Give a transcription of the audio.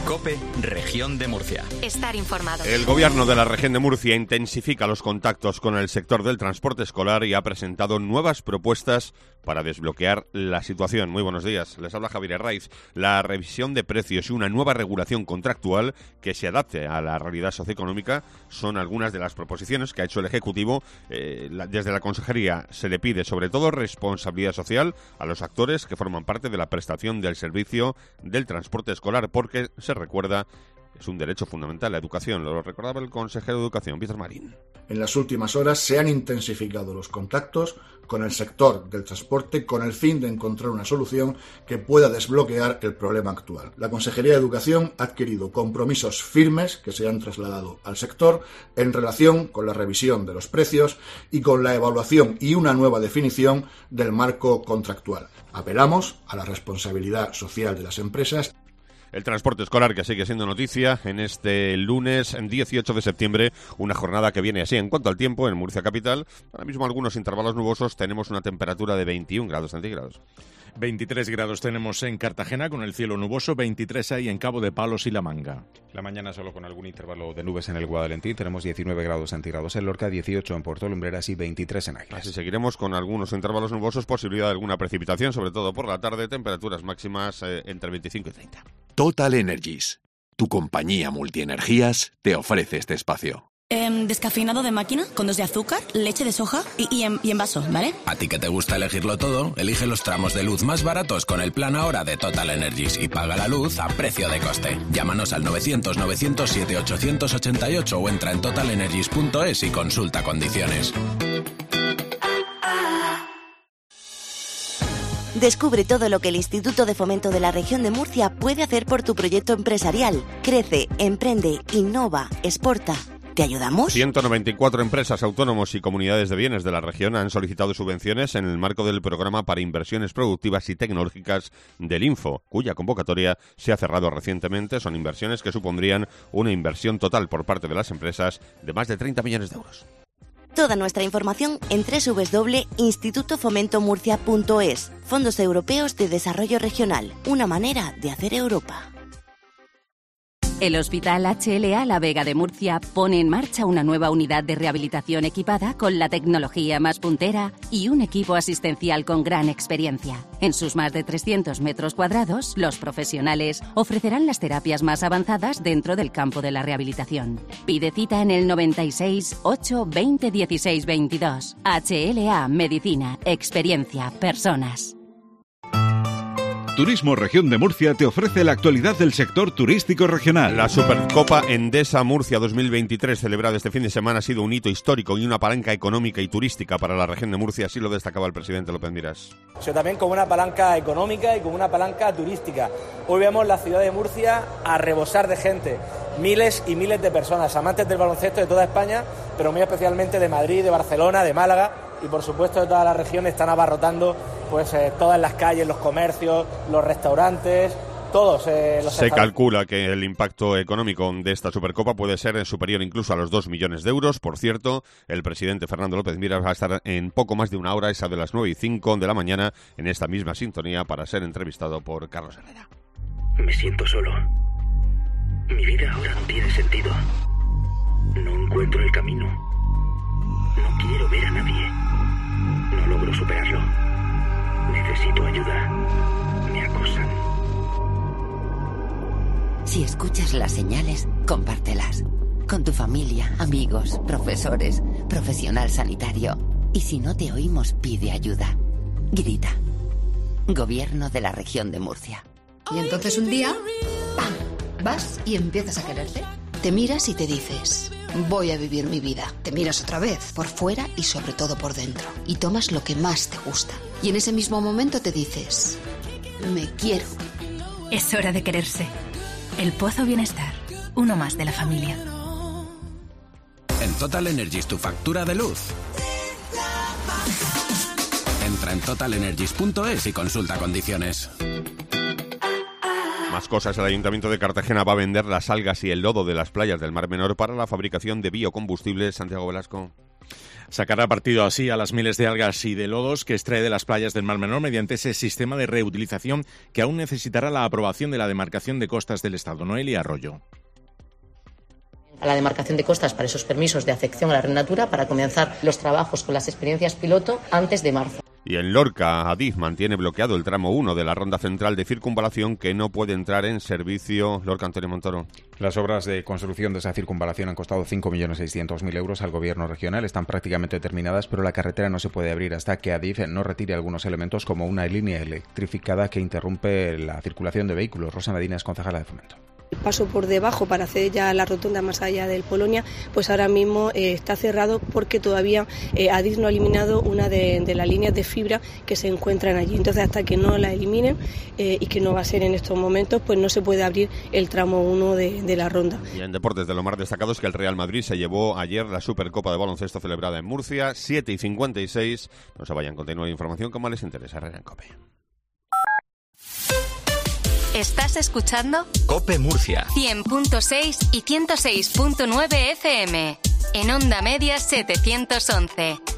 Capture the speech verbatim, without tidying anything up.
COPE, Región de Murcia. Estar informado. El Gobierno de la Región de Murcia intensifica los contactos con el sector del transporte escolar y ha presentado nuevas propuestas para desbloquear la situación. Muy buenos días. Les habla Javier Herraiz. La revisión de precios y una nueva regulación contractual que se adapte a la realidad socioeconómica son algunas de las proposiciones que ha hecho el Ejecutivo. Eh, la, desde la Consejería se le pide sobre todo responsabilidad social a los actores que forman parte de la prestación del servicio del transporte escolar, porque se recuerda, es un derecho fundamental, la educación. Lo recordaba el consejero de Educación, Víctor Marín. En las últimas horas se han intensificado los contactos con el sector del transporte con el fin de encontrar una solución que pueda desbloquear el problema actual. La Consejería de Educación ha adquirido compromisos firmes que se han trasladado al sector en relación con la revisión de los precios y con la evaluación y una nueva definición del marco contractual. Apelamos a la responsabilidad social de las empresas. El transporte escolar, que sigue siendo noticia en este lunes dieciocho de septiembre, una jornada que viene así. En cuanto al tiempo, en Murcia capital, ahora mismo algunos intervalos nubosos, tenemos una temperatura de veintiún grados centígrados. veintitrés grados tenemos en Cartagena con el cielo nuboso, veintitrés hay en Cabo de Palos y La Manga. La mañana solo con algún intervalo de nubes en el Guadalentín, tenemos diecinueve grados centígrados en Lorca, dieciocho en Puerto Lumbreras y veintitrés en Águilas. Así seguiremos con algunos intervalos nubosos, posibilidad de alguna precipitación, sobre todo por la tarde, temperaturas máximas eh, entre veinticinco y treinta. Total Energies, tu compañía multienergías, te ofrece este espacio. Eh, descafeinado de máquina, con dos de azúcar, leche de soja y, y, en, y en vaso, ¿vale? A ti que te gusta elegirlo todo, elige los tramos de luz más baratos con el plan ahora de Total Energies y paga la luz a precio de coste. Llámanos al novecientos, novecientos siete, ochocientos ochenta y ocho o entra en total energies punto es y consulta condiciones. Descubre todo lo que el Instituto de Fomento de la Región de Murcia puede hacer por tu proyecto empresarial. Crece, emprende, innova, exporta. ¿Te ayudamos? ciento noventa y cuatro empresas, autónomos y comunidades de bienes de la región han solicitado subvenciones en el marco del programa para inversiones productivas y tecnológicas del Info, cuya convocatoria se ha cerrado recientemente. Son inversiones que supondrían una inversión total por parte de las empresas de más de treinta millones de euros. Toda nuestra información en doble u doble u doble u punto instituto fomento murcia punto es. Fondos Europeos de Desarrollo Regional. Una manera de hacer Europa. El Hospital H L A La Vega de Murcia pone en marcha una nueva unidad de rehabilitación equipada con la tecnología más puntera y un equipo asistencial con gran experiencia. En sus más de trescientos metros cuadrados, los profesionales ofrecerán las terapias más avanzadas dentro del campo de la rehabilitación. Pide cita en el noventa y seis, ocho, veinte, dieciséis, veintidós. H L A Medicina, experiencia, personas. Turismo Región de Murcia te ofrece la actualidad del sector turístico regional. La Supercopa Endesa Murcia dos mil veintitrés, celebrada este fin de semana, ha sido un hito histórico y una palanca económica y turística para la región de Murcia, así lo destacaba el presidente López Miras. Pero también como una palanca económica y como una palanca turística. Hoy vemos la ciudad de Murcia a rebosar de gente, miles y miles de personas, amantes del baloncesto de toda España, pero muy especialmente de Madrid, de Barcelona, de Málaga y por supuesto de toda la región. Están abarrotando pues eh, todas las calles, los comercios, los restaurantes, todos eh, los... Se calcula que el impacto económico de esta Supercopa puede ser superior incluso a los dos millones de euros. Por cierto, el presidente Fernando López Miras va a estar en poco más de una hora, esa de las nueve y cinco de la mañana, en esta misma sintonía para ser entrevistado por Carlos Herrera. Me siento solo. Mi vida ahora no tiene sentido. No encuentro el camino. No quiero ver a nadie. No logro superarlo. Necesito ayuda. Me acosan. Si escuchas las señales, compártelas. Con tu familia, amigos, profesores, profesional sanitario. Y si no te oímos, pide ayuda. Grita. Gobierno de la Región de Murcia. Y entonces un día, ¡pam!, vas y empiezas a quererte. Te miras y te dices, voy a vivir mi vida. Te miras otra vez, por fuera y sobre todo por dentro. Y tomas lo que más te gusta. Y en ese mismo momento te dices, me quiero. Es hora de quererse. El Pozo Bienestar, uno más de la familia. En Total Energies, tu factura de luz. Entra en total energies punto es y consulta condiciones. Más cosas. El Ayuntamiento de Cartagena va a vender las algas y el lodo de las playas del Mar Menor para la fabricación de biocombustibles. Santiago Velasco. Sacará partido así a las miles de algas y de lodos que extrae de las playas del Mar Menor mediante ese sistema de reutilización que aún necesitará la aprobación de la demarcación de costas del Estado. Noelia Arroyo. A la demarcación de costas para esos permisos de afección a la red Natura para comenzar los trabajos con las experiencias piloto antes de marzo. Y en Lorca, Adif mantiene bloqueado el tramo uno de la ronda central de circunvalación que no puede entrar en servicio. Lorca, Antonio Montoro. Las obras de construcción de esa circunvalación han costado cinco millones seiscientos mil euros al gobierno regional. Están prácticamente terminadas, pero la carretera no se puede abrir hasta que Adif no retire algunos elementos como una línea electrificada que interrumpe la circulación de vehículos. Rosa Medina es concejala de Fomento. El paso por debajo para hacer ya la rotonda más allá del Polonia, pues ahora mismo eh, está cerrado porque todavía eh, Adif no ha eliminado una de, de las líneas de fibra que se encuentran allí. Entonces, hasta que no la eliminen, eh, y que no va a ser en estos momentos, pues no se puede abrir el tramo uno de, de la ronda. Y en deportes, de lo más destacado es que el Real Madrid se llevó ayer la Supercopa de Baloncesto celebrada en Murcia, siete y cincuenta y seis. No se vayan, continúa la información como les interesa. Herrera en COPE. ¿Estás escuchando? COPE Murcia. cien punto seis y ciento seis punto nueve F M. En onda media setecientos once.